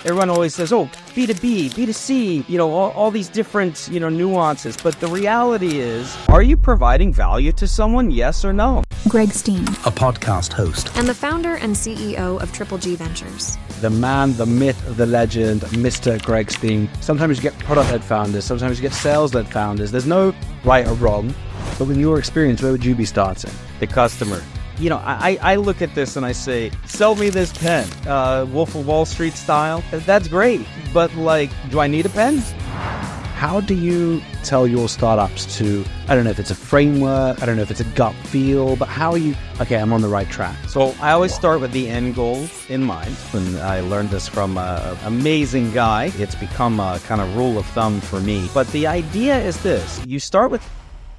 everyone always says, oh, B2B, B2C, all these different, nuances. But the reality is, are you providing value to someone? Yes or no? Greg Steen, a podcast host, and the founder and CEO of Triple G Ventures. The man, the myth, the legend, Mr. Greg Steen. Sometimes you get product-led founders, sometimes you get sales-led founders. There's no right or wrong, but with your experience, where would you be starting? The customer. I look at this and I say, sell me this pen, Wolf of Wall Street style. That's great, but do I need a pen? How do you tell your startups to, I don't know if it's a framework, I don't know if it's a gut feel, but how are you, okay, I'm on the right track? So I always start with the end goal in mind. And I learned this from an amazing guy. It's become a kind of rule of thumb for me. But the idea is this, you start with...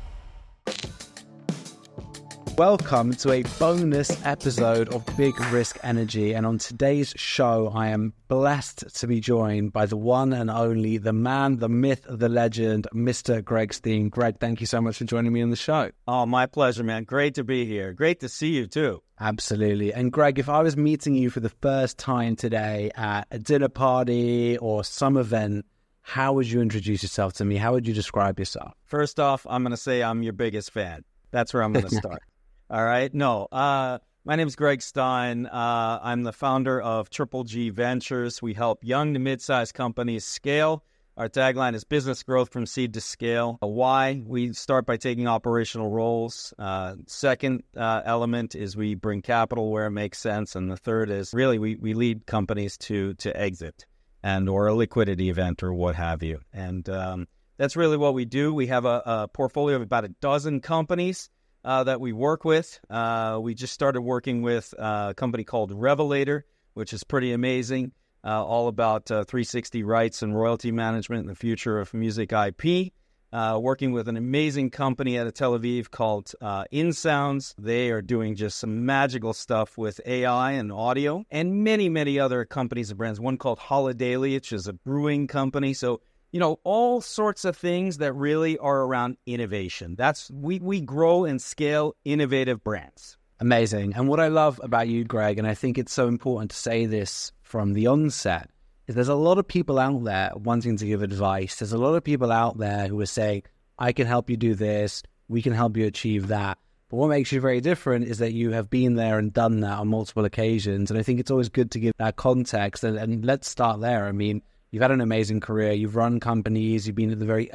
Welcome to a bonus episode of Big Risk Energy, and on today's show I am blessed to be joined by the one and only, the man, the myth, the legend, Mr. Greg Steen. Greg, thank you so much for joining me on the show. Oh, my pleasure, man. Great to be here. Great to see you too. Absolutely. And Greg, if I was meeting you for the first time today at a dinner party or some event, how would you introduce yourself to me? How would you describe yourself? First off, I'm going to say I'm your biggest fan. That's where I'm going to start. All right. No, my name is Greg Steen. I'm the founder of Triple G Ventures. We help young to mid-sized companies scale. Our tagline is business growth from seed to scale. Why? We start by taking operational roles. Second element is we bring capital where it makes sense. And the third is really we lead companies to exit and or a liquidity event or what have you. And that's really what we do. We have a portfolio of about a dozen companies that we work with. We just started working with a company called Revelator, which is pretty amazing, all about 360 rights and royalty management and the future of music IP. Working with an amazing company out of Tel Aviv called InSounds. They are doing just some magical stuff with AI and audio, and many, many other companies and brands. One called Holidaily, which is a brewing company. So all sorts of things that really are around innovation. That's we grow and scale innovative brands. Amazing. And what I love about you, Greg, and I think it's so important to say this from the onset, is there's a lot of people out there wanting to give advice. There's a lot of people out there who are saying, I can help you do this, we can help you achieve that. But what makes you very different is that you have been there and done that on multiple occasions. And I think it's always good to give that context. And let's start there. I mean, you've had an amazing career. You've run companies. You've been at the very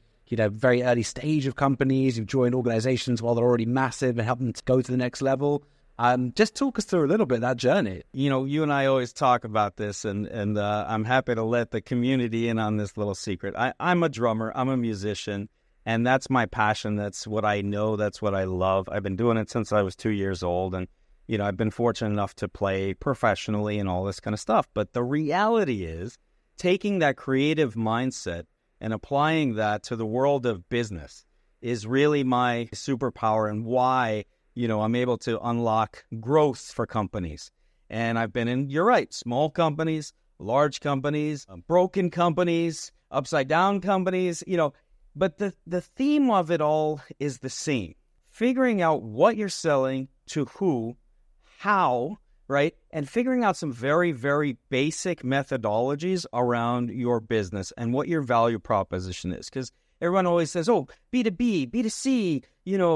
early stage of companies. You've joined organizations while they're already massive and helped them to go to the next level. Just talk us through a little bit of that journey. You and I always talk about this, and I'm happy to let the community in on this little secret. I'm a drummer. I'm a musician, and that's my passion. That's what I know. That's what I love. I've been doing it since I was 2 years old, and I've been fortunate enough to play professionally and all this kind of stuff. But the reality is, taking that creative mindset and applying that to the world of business is really my superpower and why, I'm able to unlock growth for companies. And I've been in, you're right, small companies, large companies, broken companies, upside down companies, but the theme of it all is the same. Figuring out what you're selling to who, how, right? And figuring out some very, very basic methodologies around your business and what your value proposition is. Because everyone always says, oh, B2B, B2C,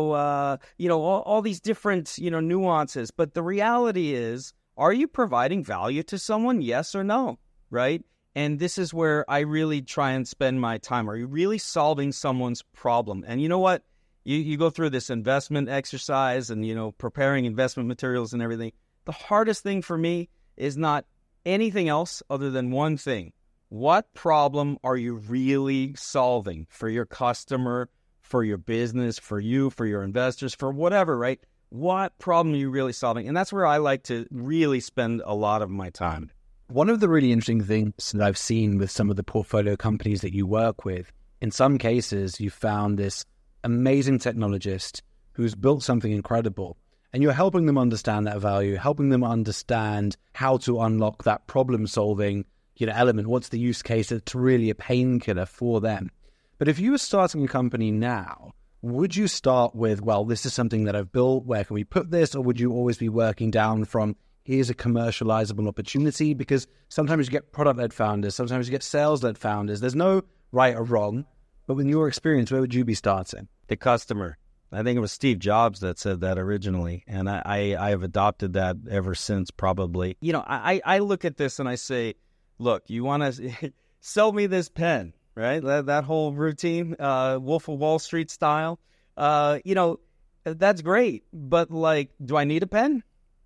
all these different, nuances. But the reality is, are you providing value to someone? Yes or no, right? And this is where I really try and spend my time. Are you really solving someone's problem? And you know what? You go through this investment exercise and, preparing investment materials and everything. The hardest thing for me is not anything else other than one thing. What problem are you really solving for your customer, for your business, for you, for your investors, for whatever, right? What problem are you really solving? And that's where I like to really spend a lot of my time. One of the really interesting things that I've seen with some of the portfolio companies that you work with, in some cases, you found this amazing technologist who's built something incredible. And you're helping them understand that value, helping them understand how to unlock that problem-solving, element. What's the use case that's really a painkiller for them? But if you were starting a company now, would you start with, well, this is something that I've built, where can we put this? Or would you always be working down from here's a commercializable opportunity? Because sometimes you get product-led founders, sometimes you get sales-led founders. There's no right or wrong, but with your experience, where would you be starting? The customer. I think it was Steve Jobs that said that originally, and I have adopted that ever since, probably. I look at this and I say, look, you want to sell me this pen, right? That whole routine, Wolf of Wall Street style. That's great, but do I need a pen?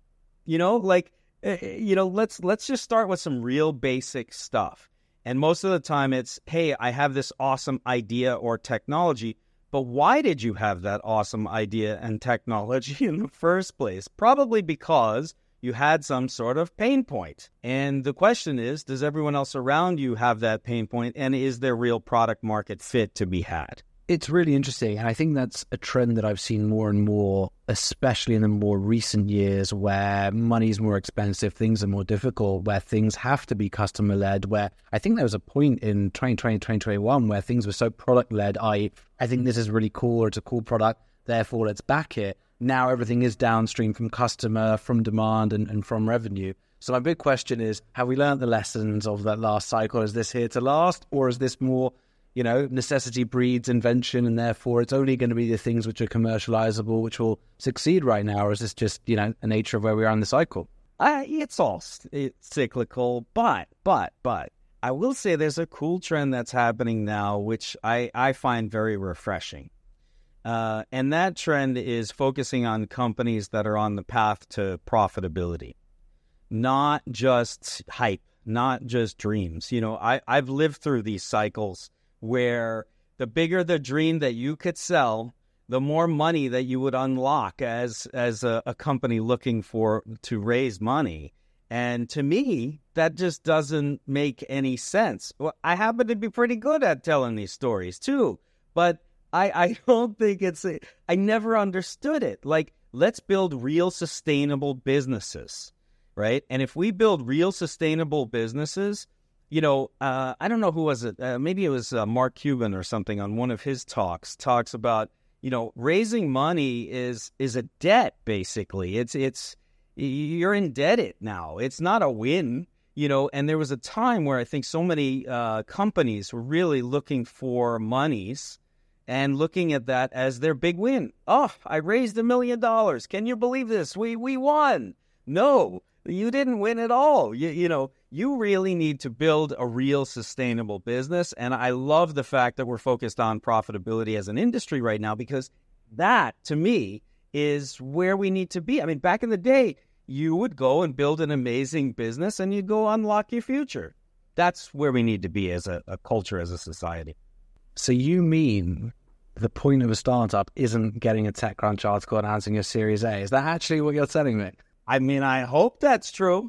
Let's just start with some real basic stuff. And most of the time it's, hey, I have this awesome idea or technology, but why did you have that awesome idea and technology in the first place? Probably because you had some sort of pain point. And the question is, does everyone else around you have that pain point? And is there real product market fit to be had? It's really interesting. And I think that's a trend that I've seen more and more, especially in the more recent years where money's more expensive, things are more difficult, where things have to be customer-led, where I think there was a point in 2020, 2021 where things were so product-led, I think this is really cool, or it's a cool product, therefore let's back it. Now everything is downstream from customer, from demand, and from revenue. So my big question is, have we learned the lessons of that last cycle? Is this here to last, or is this more, necessity breeds invention, and therefore it's only going to be the things which are commercializable, which will succeed right now? Or is this just, a nature of where we are in the cycle? It's cyclical, but I will say there's a cool trend that's happening now, which I find very refreshing. And that trend is focusing on companies that are on the path to profitability, not just hype, not just dreams. I've lived through these cycles where the bigger the dream that you could sell, the more money that you would unlock as a company looking to raise money. And to me, that just doesn't make any sense. Well, I happen to be pretty good at telling these stories too, but I don't think I never understood it. Let's build real sustainable businesses, right? And if we build real sustainable businesses, I don't know who was it. Maybe it was Mark Cuban or something on one of his talks about, raising money is a debt, basically. It's you're indebted now. It's not a win, and there was a time where I think so many companies were really looking for monies and looking at that as their big win. Oh, I raised $1 million. Can you believe this? We won. No, you didn't win at all. You really need to build a real sustainable business. And I love the fact that we're focused on profitability as an industry right now, because that, to me, is where we need to be. I mean, back in the day, you would go and build an amazing business and you'd go unlock your future. That's where we need to be as a culture, as a society. So you mean the point of a startup isn't getting a TechCrunch article announcing your Series A? Is that actually what you're telling me? I mean, I hope that's true.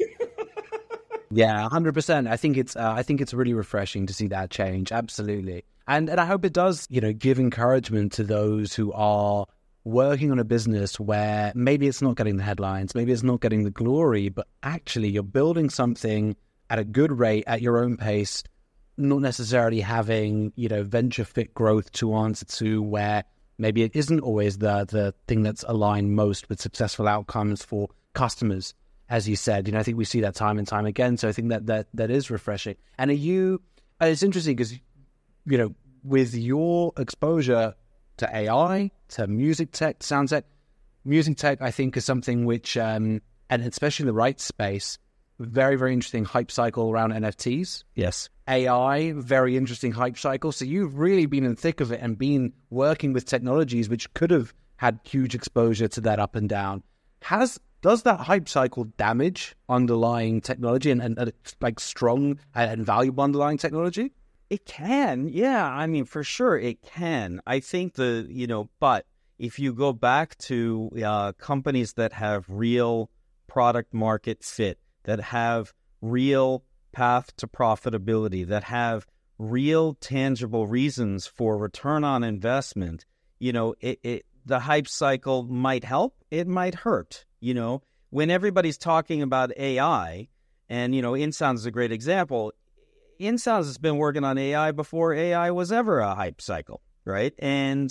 Yeah, 100%. I think it's really refreshing to see that change. Absolutely. And I hope it does, give encouragement to those who are working on a business where maybe it's not getting the headlines, maybe it's not getting the glory, but actually you're building something at a good rate, at your own pace, not necessarily having, venture fit growth to answer to, where maybe it isn't always the thing that's aligned most with successful outcomes for customers. As you said, I think we see that time and time again. So I think that is refreshing. And it's interesting because, with your exposure to AI, to music tech, sound tech, music tech, I think is something which, and especially in the right space, very, very interesting hype cycle around NFTs. Yes. AI, very interesting hype cycle. So you've really been in the thick of it and been working with technologies which could have had huge exposure to that up and down. Does that hype cycle damage underlying technology and strong and valuable underlying technology? It can, yeah. I mean, for sure it can. I think but if you go back to companies that have real product market fit, that have real path to profitability, that have real tangible reasons for return on investment, the hype cycle might help, it might hurt. When everybody's talking about AI, and, InSounds is a great example. InSounds has been working on AI before AI was ever a hype cycle, right? And,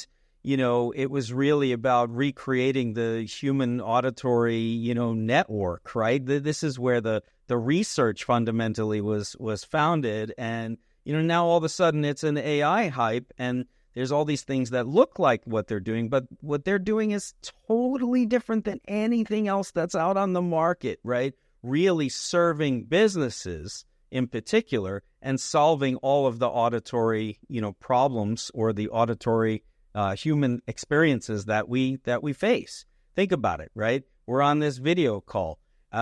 it was really about recreating the human auditory, network, right? This is where the research fundamentally was founded. And, now all of a sudden it's an AI hype, and there's all these things that look like what they're doing, but what they're doing is totally different than anything else that's out on the market, right? Really serving businesses in particular and solving all of the auditory, problems or the auditory human experiences that we face. Think about it, right? We're on this video call.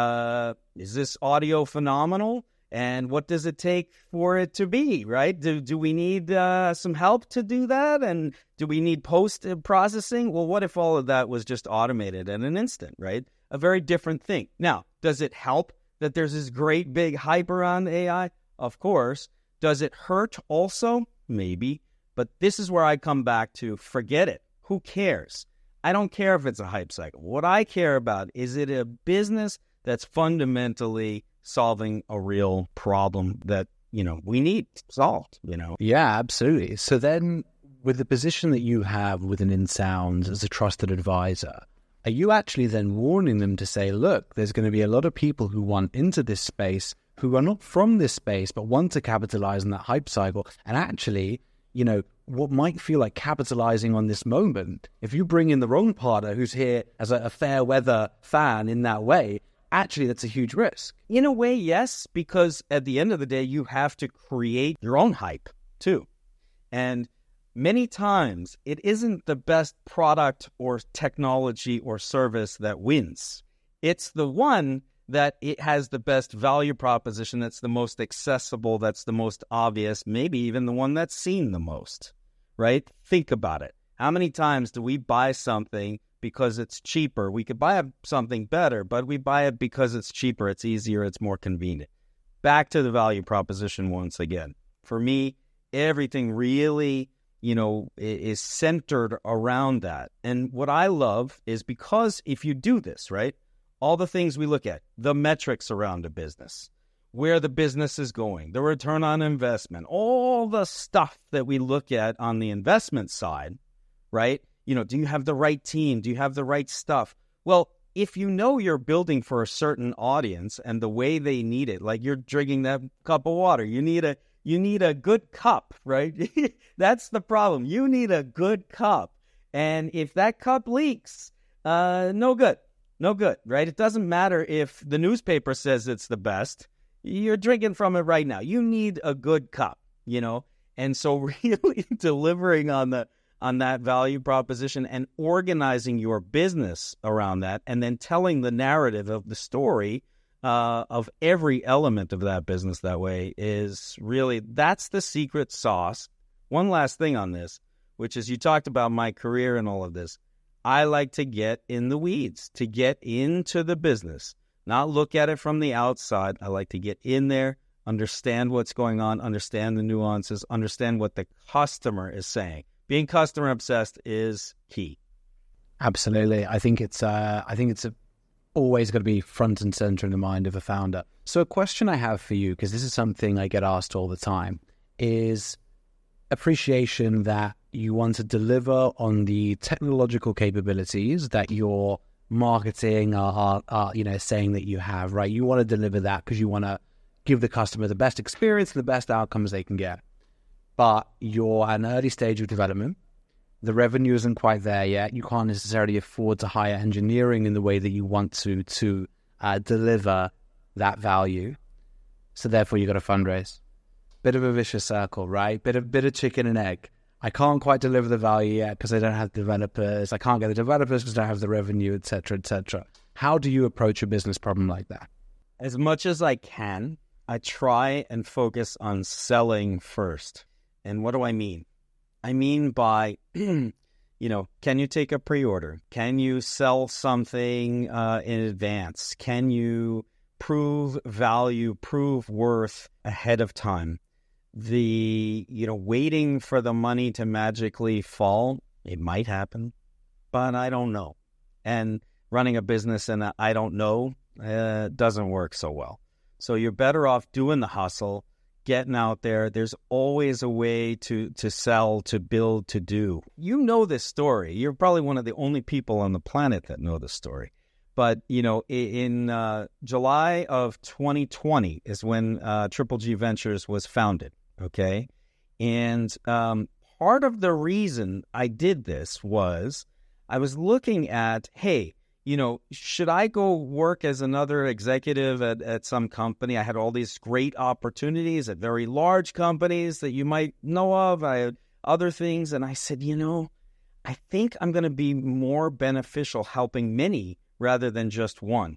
Is this audio phenomenal? And what does it take for it to be, right? Do we need some help to do that? And do we need post-processing? Well, what if all of that was just automated in an instant, right? A very different thing. Now, does it help that there's this great big hype around AI? Of course. Does it hurt also? Maybe. But this is where I come back to forget it. Who cares? I don't care if it's a hype cycle. What I care about is it a business that's fundamentally solving a real problem that, we need solved, Yeah, absolutely. So then with the position that you have within InSound as a trusted advisor, are you actually then warning them to say, look, there's going to be a lot of people who want into this space who are not from this space but want to capitalize on that hype cycle? And actually, what might feel like capitalizing on this moment, if you bring in the wrong partner who's here as a fair weather fan in that way, actually that's a huge risk. In a way, yes, because at the end of the day, you have to create your own hype too. And many times it isn't the best product or technology or service that wins. It's the one that it has the best value proposition, that's the most accessible, that's the most obvious, maybe even the one that's seen the most, right? Think about it. How many times do we buy something because it's cheaper? We could buy something better, but we buy it because it's cheaper, it's easier, it's more convenient. Back to the value proposition once again. For me, everything really, is centered around that. And what I love is because if you do this, right, all the things we look at, the metrics around a business, where the business is going, the return on investment, all the stuff that we look at on the investment side, right? Do you have the right team? Do you have the right stuff? Well, if you're building for a certain audience and the way they need it, like you're drinking that cup of water, you need a good cup, right? That's the problem. You need a good cup. And if that cup leaks, no good, right? It doesn't matter if the newspaper says it's the best. You're drinking from it right now. You need a good cup, And so really delivering on that value proposition and organizing your business around that, and then telling the narrative of the story of every element of that business that way is really, that's the secret sauce. One last thing on this, which is you talked about my career and all of this. I like to get in the weeds, to get into the business, not look at it from the outside. I like to get in there, understand what's going on, understand the nuances, understand what the customer is saying. Being customer obsessed is key. Absolutely. I think it's always got to be front and center in the mind of a founder. So a question I have for you, because this is something I get asked all the time, is appreciation that you want to deliver on the technological capabilities that your marketing are saying that you have, right? You want to deliver that because you want to give the customer the best experience and the best outcomes they can get. But you're at an early stage of development. The revenue isn't quite there yet. You can't necessarily afford to hire engineering in the way that you want to deliver that value. So therefore, you got to fundraise. Bit of a vicious circle, right? Bit of chicken and egg. I can't quite deliver the value yet because I don't have developers. I can't get the developers because I don't have the revenue, et cetera, et cetera. How do you approach a business problem like that? As much as I can, I try and focus on selling first. And what do I mean? I mean by, can you take a pre-order? Can you sell something in advance? Can you prove value, prove worth ahead of time? Waiting for the money to magically fall, it might happen, but I don't know. And running a business and I don't know doesn't work so well. So you're better off doing the hustle, getting out there. There's always a way to sell, to build, to do. You know this story. You're probably one of the only people on the planet that know this story. But, in July of 2020 is when Triple G Ventures was founded, okay? And part of the reason I did this was I was looking at, hey, should I go work as another executive at some company? I had all these great opportunities at very large companies that you might know of. I had other things. And I said, I think I'm going to be more beneficial helping many rather than just one.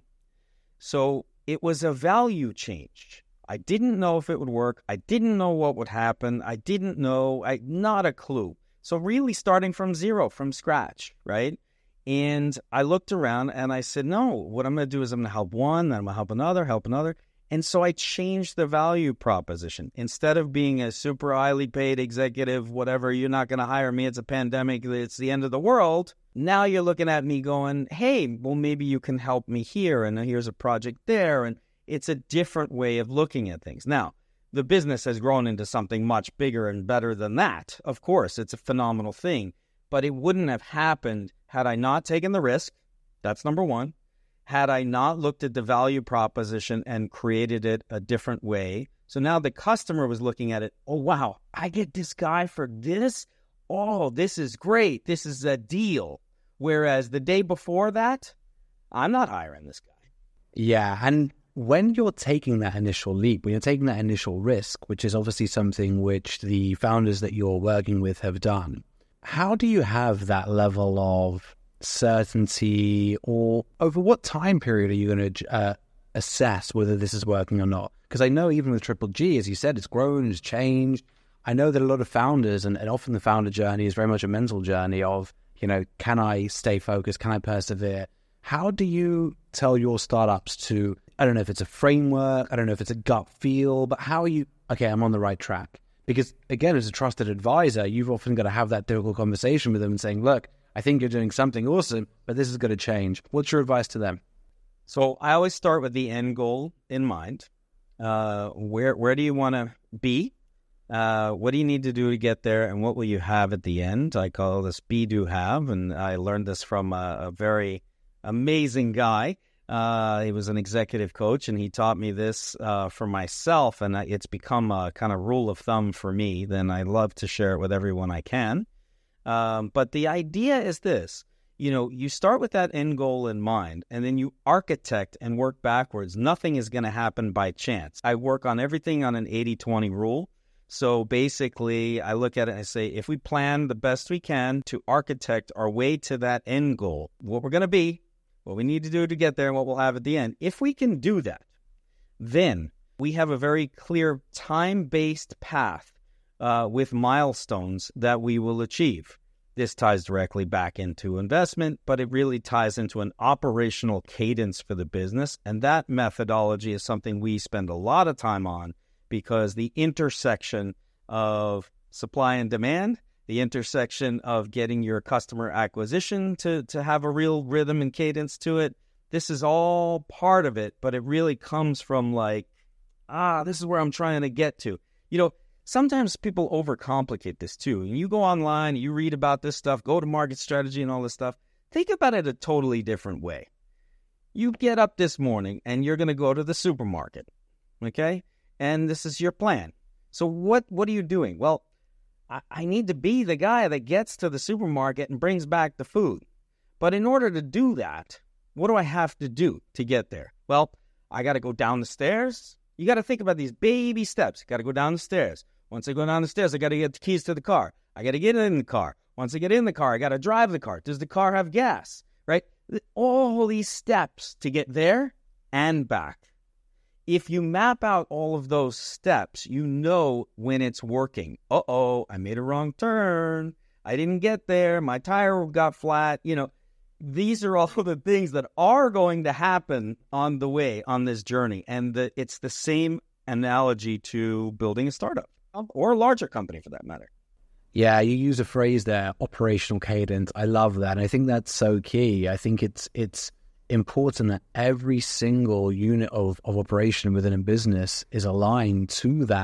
So it was a value change. I didn't know if it would work. I didn't know what would happen. I didn't know, not a clue. So really starting from zero, from scratch, right? And I looked around and I said, no, what I'm going to do is I'm going to help one, then I'm going to help another. And so I changed the value proposition. Instead of being a super highly paid executive, whatever, you're not going to hire me, it's a pandemic, it's the end of the world. Now you're looking at me going, hey, well, maybe you can help me here, and here's a project there. And it's a different way of looking at things. Now, the business has grown into something much bigger and better than that. Of course, it's a phenomenal thing. But it wouldn't have happened had I not taken the risk. That's number one. Had I not looked at the value proposition and created it a different way. So now the customer was looking at it. Oh, wow, I get this guy for this? Oh, this is great. This is a deal. Whereas the day before that, I'm not hiring this guy. Yeah, and when you're taking that initial leap, when you're taking that initial risk, which is obviously something which the founders that you're working with have done, how do you have that level of certainty, or over what time period are you going to assess whether this is working or not? Because I know even with Triple G, as you said, it's grown, it's changed. I know that a lot of founders, and often the founder journey is very much a mental journey of, can I stay focused? Can I persevere? How do you tell your startups to, I don't know if it's a framework, I don't know if it's a gut feel, but how are you, okay, I'm on the right track? Because, again, as a trusted advisor, you've often got to have that difficult conversation with them and saying, look, I think you're doing something awesome, but this is going to change. What's your advice to them? So I always start with the end goal in mind. Where do you want to be? What do you need to do to get there? And what will you have at the end? I call this be, do, have. And I learned this from a very amazing guy. He was an executive coach, and he taught me this for myself, and it's become a kind of rule of thumb for me. Then I love to share it with everyone I can. But the idea is this. You start with that end goal in mind, and then you architect and work backwards. Nothing is going to happen by chance. I work on everything on an 80-20 rule. So basically, I look at it and I say, if we plan the best we can to architect our way to that end goal, what we're going to be, what we need to do to get there, and what we'll have at the end. If we can do that, then we have a very clear time-based path with milestones that we will achieve. This ties directly back into investment, but it really ties into an operational cadence for the business. And that methodology is something we spend a lot of time on, because the intersection of supply and demand, the intersection of getting your customer acquisition to have a real rhythm and cadence to it, this is all part of it, but it really comes from this is where I'm trying to get to. Sometimes people overcomplicate this too. And you go online, you read about this stuff, go to market strategy and all this stuff. Think about it a totally different way. You get up this morning and you're going to go to the supermarket, okay? And this is your plan. So what are you doing? Well, I need to be the guy that gets to the supermarket and brings back the food. But in order to do that, what do I have to do to get there? Well, I got to go down the stairs. You got to think about these baby steps. You got to go down the stairs. Once I go down the stairs, I got to get the keys to the car. I got to get in the car. Once I get in the car, I got to drive the car. Does the car have gas? Right? All these steps to get there and back. If you map out all of those steps, you know when it's working. Uh-oh, I made a wrong turn. I didn't get there. My tire got flat. These are all the things that are going to happen on the way, on this journey. And it's the same analogy to building a startup or a larger company for that matter. Yeah, you use a phrase there, operational cadence. I love that. And I think that's so key. I think it's important that every single unit of operation within a business is aligned to that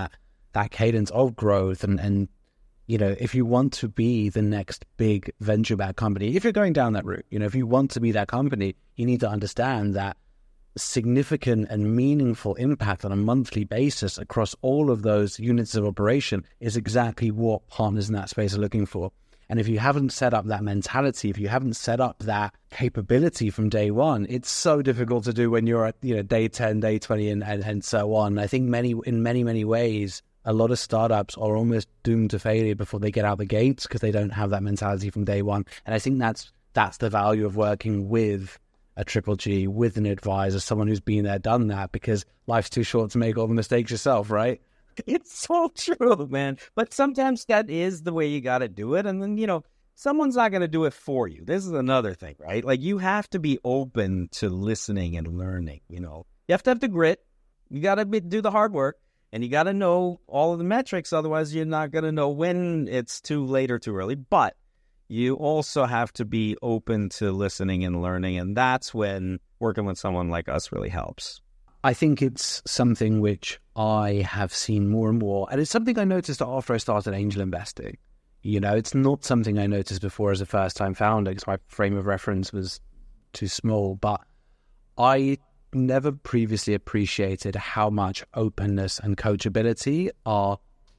that cadence of growth. And you know, if you want to be the next big venture-backed company, if you're going down that route, you know, if you want to be that company, you need to understand that significant and meaningful impact on a monthly basis across all of those units of operation is exactly what partners in that space are looking for. And if you haven't set up that mentality, if you haven't set up that capability from day one, it's so difficult to do when you're at, you know, day 10, day 20, and so on. I think in many ways, a lot of startups are almost doomed to failure before they get out the gates because they don't have that mentality from day one. And I think that's the value of working with a Triple G, with an advisor, someone who's been there, done that, because life's too short to make all the mistakes yourself, right? It's so true, man. But sometimes that is the way you got to do it. And then, you know, someone's not going to do it for you. This is another thing, right? Like, you have to be open to listening and learning, you know. You have to have the grit. You got to do the hard work. And you got to know all of the metrics. Otherwise, you're not going to know when it's too late or too early. But you also have to be open to listening and learning. And that's when working with someone like us really helps. I think it's something which I have seen more and more. And it's something I noticed after I started angel investing. You know, it's not something I noticed before as a first-time founder because my frame of reference was too small. But I never previously appreciated how much openness and coachability are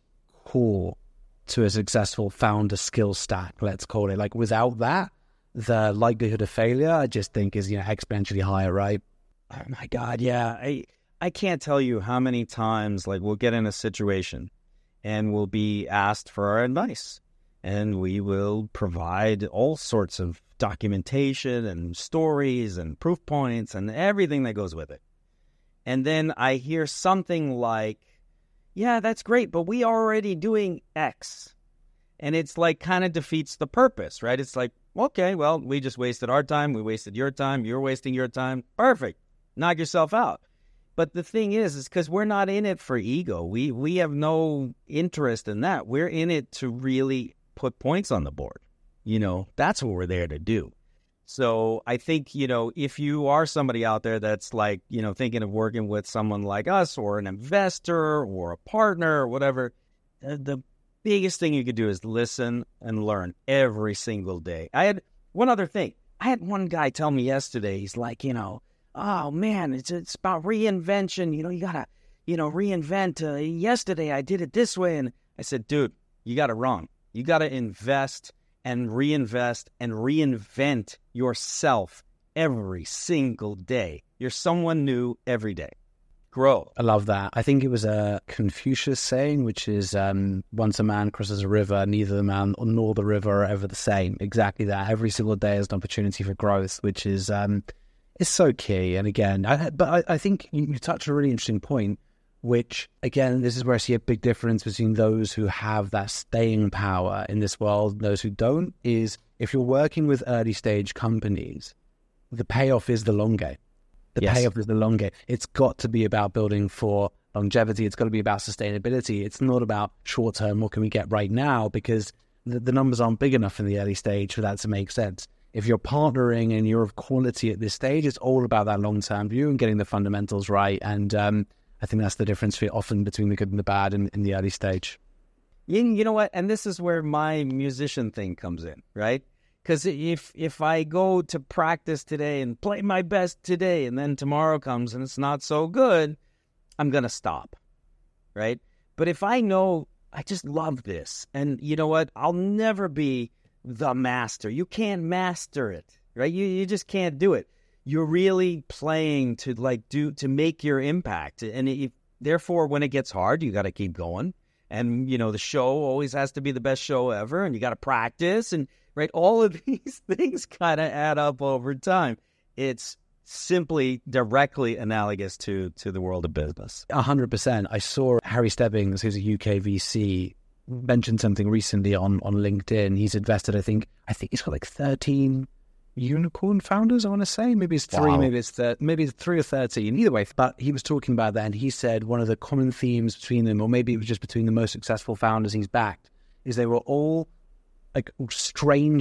core to a successful founder skill stack, let's call it. Like, without that, the likelihood of failure, I just think, is, you know, exponentially higher, right? Oh my God, yeah. I can't tell you how many times, like, we'll get in a situation and we'll be asked for our advice. And we will provide all sorts of documentation and stories and proof points and everything that goes with it. And then I hear something like, yeah, that's great, but we are already doing X. And it's like kind of defeats the purpose, right? It's like, okay, well, we just wasted our time. We wasted your time. You're wasting your time. Perfect. Knock yourself out. But the thing is because we're not in it for ego. We have no interest in that. We're in it to really put points on the board. You know, that's what we're there to do. So I think, you know, if you are somebody out there that's like, you know, thinking of working with someone like us or an investor or a partner or whatever, the biggest thing you could do is listen and learn every single day. I had one other thing. I had one guy tell me yesterday, he's like, you know, oh man, it's about reinvention. You know, you got to, you know, reinvent. Yesterday I did it this way. And I said, dude, you got it wrong. You got to invest and reinvest and reinvent yourself every single day. You're someone new every day. Grow. I love that. I think it was a Confucius saying, which is, once a man crosses a river, neither the man nor the river are ever the same. Exactly that. Every single day is an opportunity for growth, which is so key. And again, I think you touched on a really interesting point, which, again, this is where I see a big difference between those who have that staying power in this world and those who don't, is if you're working with early stage companies, the payoff is the long game. The payoff is the long game. It's got to be about building for longevity. It's got to be about sustainability. It's not about short term, what can we get right now, because the numbers aren't big enough in the early stage for that to make sense. If you're partnering and you're of quality at this stage, it's all about that long term view and getting the fundamentals right. And I think that's the difference often between the good and the bad in the early stage. You know what? And this is where my musician thing comes in, right? Because if I go to practice today and play my best today, and then tomorrow comes and it's not so good, I'm going to stop, right? But if I know I just love this, and you know what? I'll never be the master. You can't master it, right? You just can't do it. You're really playing to make your impact. And therefore, when it gets hard, you got to keep going. And, you know, the show always has to be the best show ever, and you got to practice, and right, all of these things kind of add up over time. It's simply directly analogous to the world of business. 100%. I saw Harry Stebbings, who's a UK VC, mention something recently on LinkedIn. He's invested, I think he's got like 13 unicorn founders, I want to say. Maybe it's 3, maybe it's 3 or 13. Either way, but he was talking about that, and he said one of the common themes between them, or maybe it was just between the most successful founders he's backed, is they were all like strangely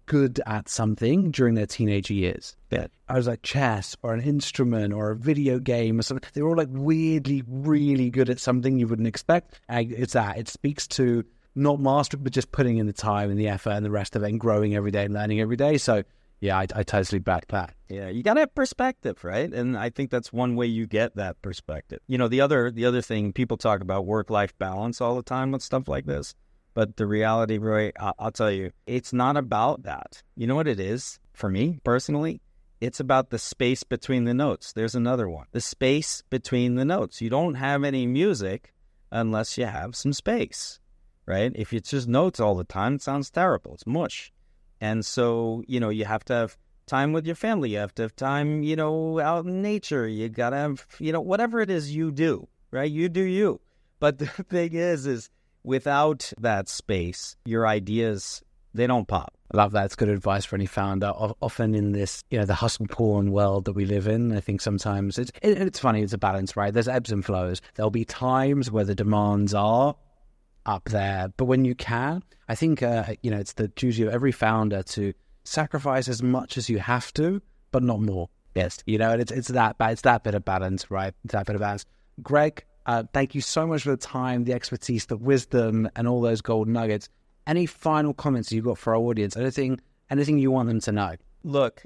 good at something during their teenage years. Yeah. I was like chess or an instrument or a video game or something. They were all like weirdly, really good at something you wouldn't expect. And it's that. It speaks to not mastering, but just putting in the time and the effort and the rest of it and growing every day and learning every day. So yeah, I totally back that. Yeah, you got to have perspective, right? And I think that's one way you get that perspective. You know, the other thing, people talk about work-life balance all the time with stuff like this. But the reality, Roy, I'll tell you, it's not about that. You know what it is? For me, personally, it's about the space between the notes. There's another one. The space between the notes. You don't have any music unless you have some space, right? If it's just notes all the time, it sounds terrible. It's mush. And so, you know, you have to have time with your family. You have to have time, you know, out in nature. You got to have, you know, whatever it is you do, right? You do you. But the thing is without that space, your ideas, they don't pop. I love that. It's good advice for any founder. Often in this, you know, the hustle porn world that we live in, I think sometimes it's funny. It's a balance, right? There's ebbs and flows. There'll be times where the demands are up there, but when you can, I think you know, it's the duty of every founder to sacrifice as much as you have to, but not more. Yes, you know, and it's that bit of balance, right? It's that bit of balance. Greg, thank you so much for the time, the expertise, the wisdom, and all those gold nuggets. Any final comments you've got for our audience? Anything you want them to know? Look,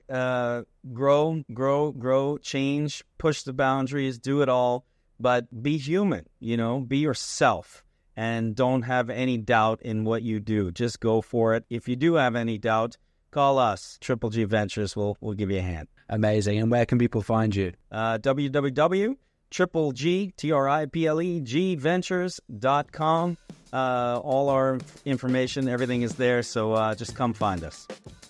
grow, change, push the boundaries, do it all, but be human, you know, be yourself. And don't have any doubt in what you do. Just go for it. If you do have any doubt, call us. Triple G Ventures will give you a hand. Amazing. And where can people find you? www.triplegventures.com. All our information, everything is there. So just come find us.